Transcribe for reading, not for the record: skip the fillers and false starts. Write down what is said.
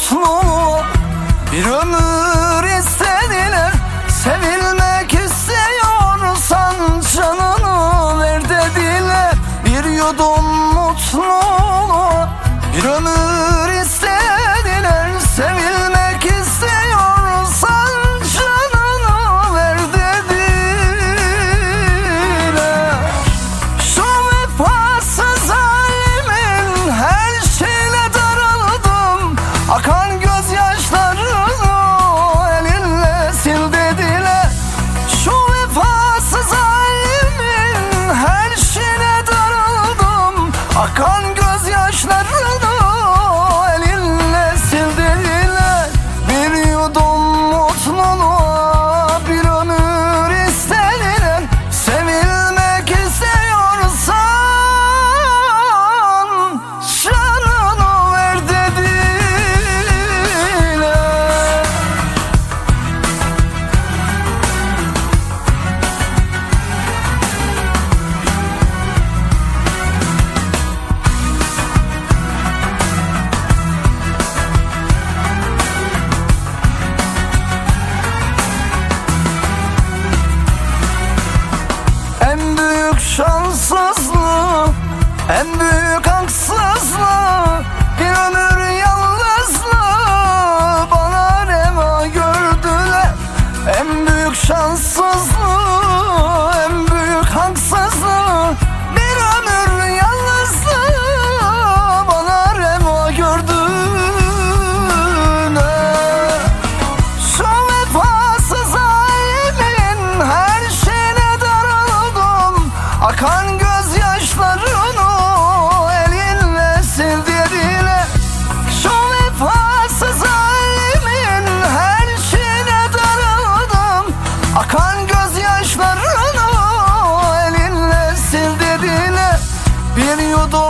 mutluluğu bir ömür istediler. Sevilmek istiyorsan canını ver dediler. Bir yudum mutluluğu bir ömür istediler. Sevilmek istiyorsan canını ver dediler. Şu vefasız halimin her şeyle daraldım. Akan gözyaşlarını elinle sil dediler. Şu vefasız halimin her şeyle daraldım. Akan gözyaşlarını elinle sil dediler. Bir yudum mutluluğa bir ömür istediler. Sevilmek istiyorsan canını ver dediler. En büyük şanssızlığı, en büyük haksızlığı, bir ömür yalnızlığı bana reva gördüler. En büyük şanssızlığı, en büyük haksızlığı, bir ömür yalnızlığı bana reva gördüler. Şu vefasız ailenin her şeyine daraldım. Akan gözyaşlarını elinle sil dediler. Şu vefasız ailemin her şeyine daraldım. Akan gözyaşlarını elinle sil dediler. Bir yudum